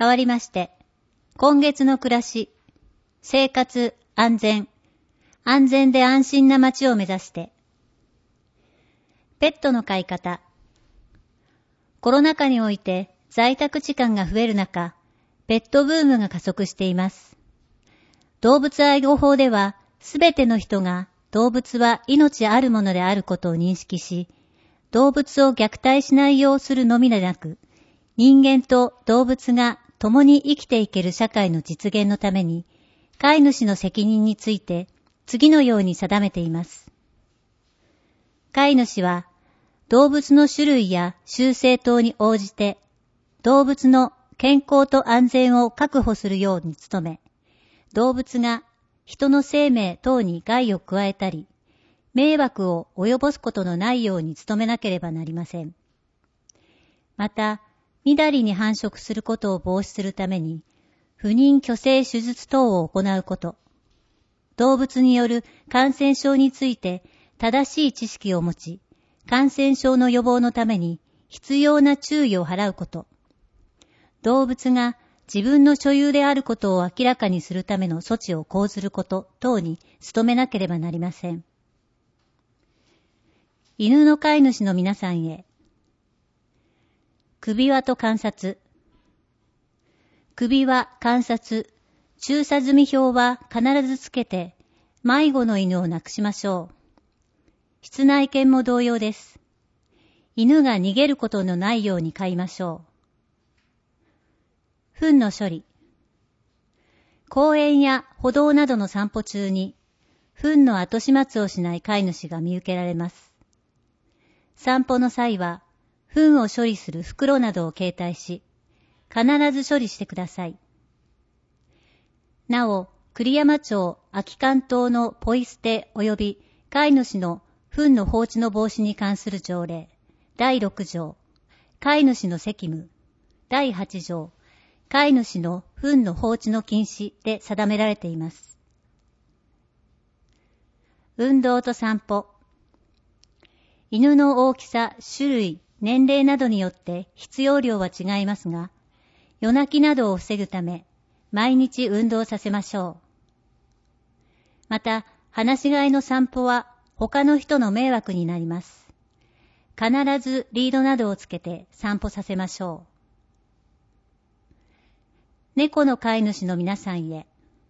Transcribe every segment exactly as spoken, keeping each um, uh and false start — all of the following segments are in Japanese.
代わりまして、今月の暮らし、生活、安全、安全で安心な街を目指して、ペットの飼い方。コロナ禍において在宅時間が増える中、ペットブームが加速しています。動物愛護法では、すべての人が動物は命あるものであることを認識し、動物を虐待しないようするのみでなく、人間と動物が共に生きていける社会の実現のために、飼い主の責任について次のように定めています。飼い主は、動物の種類や習性等に応じて、動物の健康と安全を確保するように努め、動物が人の生命等に害を加えたり、迷惑を及ぼすことのないように努めなければなりません。また、みだりに繁殖することを防止するために、不妊去勢手術等を行うこと、動物による感染症について正しい知識を持ち、感染症の予防のために必要な注意を払うこと、動物が自分の所有であることを明らかにするための措置を講ずること等に努めなければなりません。犬の飼い主の皆さんへ。首輪と観察。首輪、観察、注射済み表は必ずつけて、迷子の犬をなくしましょう。室内犬も同様です。犬が逃げることのないように飼いましょう。糞の処理。公園や歩道などの散歩中に、糞の後始末をしない飼い主が見受けられます。散歩の際は、糞を処理する袋などを携帯し、必ず処理してください。なお、栗山町空き缶等のポイ捨て及び飼い主の糞の放置の防止に関する条例、だいろく条、飼い主の責務、だいはち条、飼い主の糞の放置の禁止で定められています。運動と散歩。犬の大きさ、種類、年齢などによって必要量は違いますが、夜泣きなどを防ぐため、毎日運動させましょう。また、放し飼いの散歩は他の人の迷惑になります。必ずリードなどをつけて散歩させましょう。猫の飼い主の皆さんへ。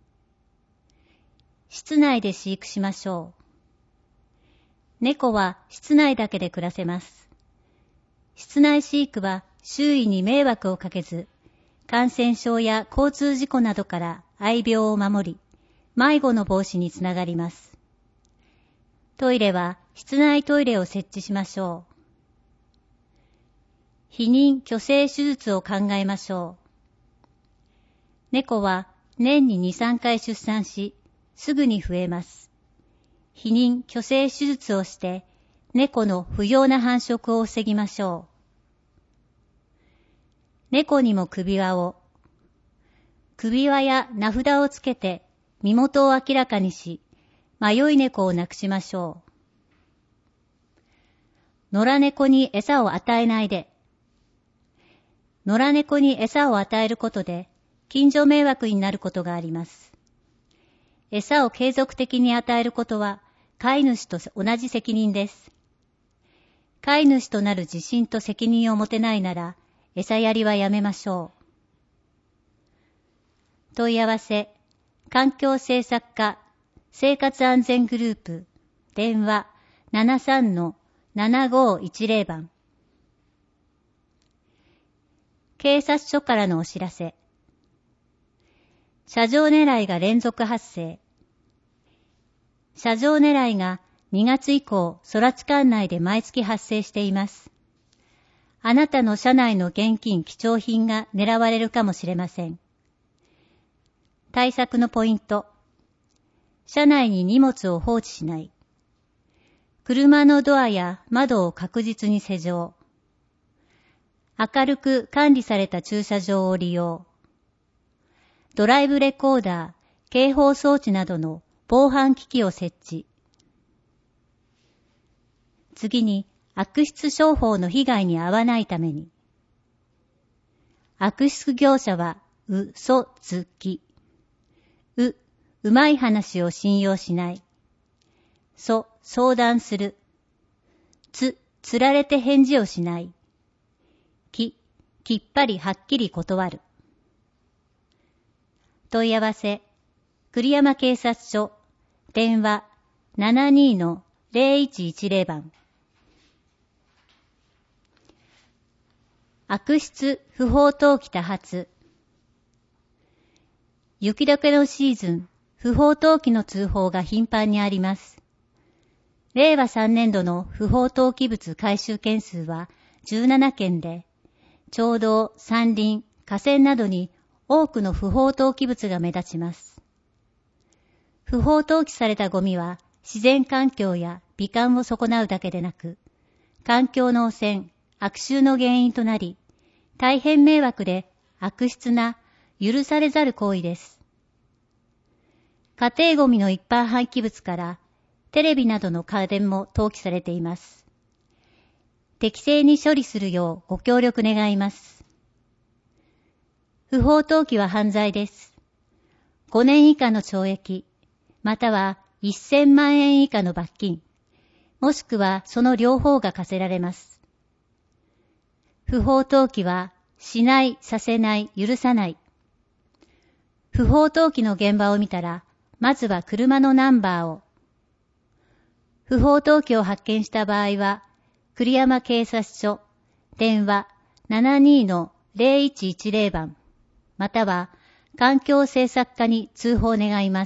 室内で飼育しましょう。猫は室内だけで暮らせます。室内飼育は周囲に迷惑をかけず、感染症や交通事故などから愛病を守り、迷子の防止につながります。トイレは室内トイレを設置しましょう。避妊・去勢手術を考えましょう。猫は年にに、さんかい出産し、すぐに増えます。避妊・去勢手術をして、猫の不要な繁殖を防ぎましょう。猫にも首輪を。首輪や名札をつけて身元を明らかにし、迷い猫をなくしましょう。野良猫に餌を与えないで。野良猫に餌を与えることで、近所迷惑になることがあります。餌を継続的に与えることは、飼い主と同じ責任です。飼い主となる自信と責任を持てないなら、餌やりはやめましょう。問い合わせ、環境政策課、生活安全グループ、電話 ななさんのななごいちぜろ 番。警察署からのお知らせ。車上狙いが連続発生。車上狙いがにがつ以降、空知管内で毎月発生しています。あなたの車内の現金貴重品が狙われるかもしれません。対策のポイント。車内に荷物を放置しない。車のドアや窓を確実に施錠。明るく管理された駐車場を利用。ドライブレコーダー、警報装置などの防犯機器を設置。次に、悪質商法の被害に遭わないために。 悪質業者は嘘つき。う、うまい話を信用しない。そ、相談する。つ、つられて返事をしない。き、きっぱりはっきり断る。問い合わせ、栗山警察署、電話 ななに の ゼロいちいちゼロ 番。悪質不法投棄多発。雪解けのシーズン、不法投棄の通報が頻繁にあります。れいわさんねんどの不法投棄物回収件数はじゅうななけんで、町道、山林、河川などに多くの不法投棄物が目立ちます。不法投棄されたゴミは自然環境や美観を損なうだけでなく、環境の汚染、悪臭の原因となり、大変迷惑で悪質な許されざる行為です。家庭ゴミの一般廃棄物からテレビなどの家電も投棄されています。適正に処理するようご協力願います。不法投棄は犯罪です。ごねん以下の懲役、またはせんまんえん以下の罰金、もしくはその両方が課せられます。不法投棄はしない、させない、許さない。不法投棄の現場を見たら、まずは車のナンバーを。不法投棄を発見した場合は、栗山警察署、電話 ななに の ゼロいちいちゼロ 番、または環境政策課に通報願います。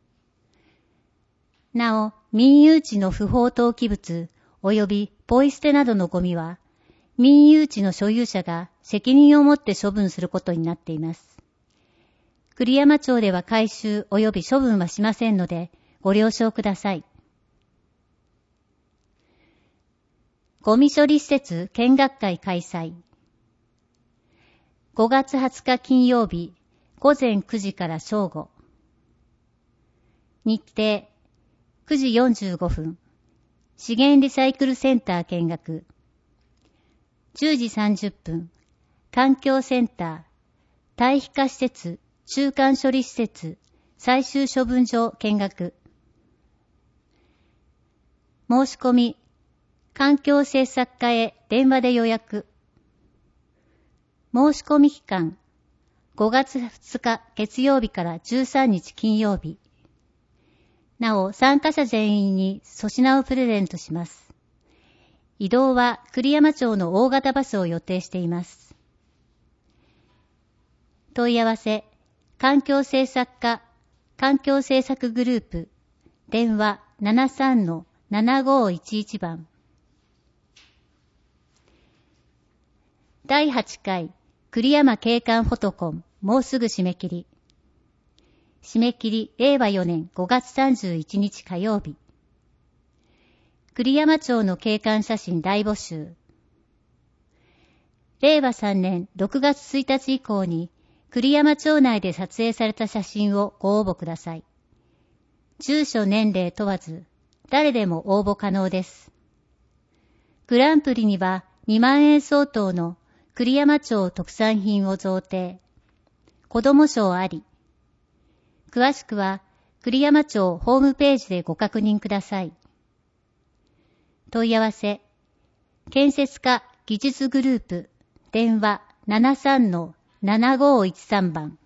なお、民有地の不法投棄物及びポイ捨てなどのゴミは、民有地の所有者が責任を持って処分することになっています。栗山町では回収及び処分はしませんので、ご了承ください。ゴミ処理施設見学会開催。ごがつはつか金曜日、ごぜんくじから正午。日程、くじよんじゅうごふん。資源リサイクルセンター見学。じゅうじさんじゅっぷん。環境センター、堆肥化施設、中間処理施設、最終処分場見学。申し込み、環境政策課へ電話で予約。申し込み期間、ごがつふつか月曜日からじゅうさんにち金曜日。なお、参加者全員に粗品をプレゼントします。移動は栗山町の大型バスを予定しています。問い合わせ、環境政策課、環境政策グループ、電話 ななさんのななごいちいち 番。だいはちかい栗山景観フォトコン、もうすぐ締め切り。締め切りれいわよねんごがつさんじゅういちにち火曜日。栗山町の景観写真大募集。れいわさんねんろくがつついたち以降に栗山町内で撮影された写真をご応募ください。住所年齢問わず、誰でも応募可能です。グランプリにはにまんえん相当の栗山町特産品を贈呈。子ども賞あり。詳しくは栗山町ホームページでご確認ください。問い合わせ、建設課技術グループ、電話 ななさんのななごいちさん 番。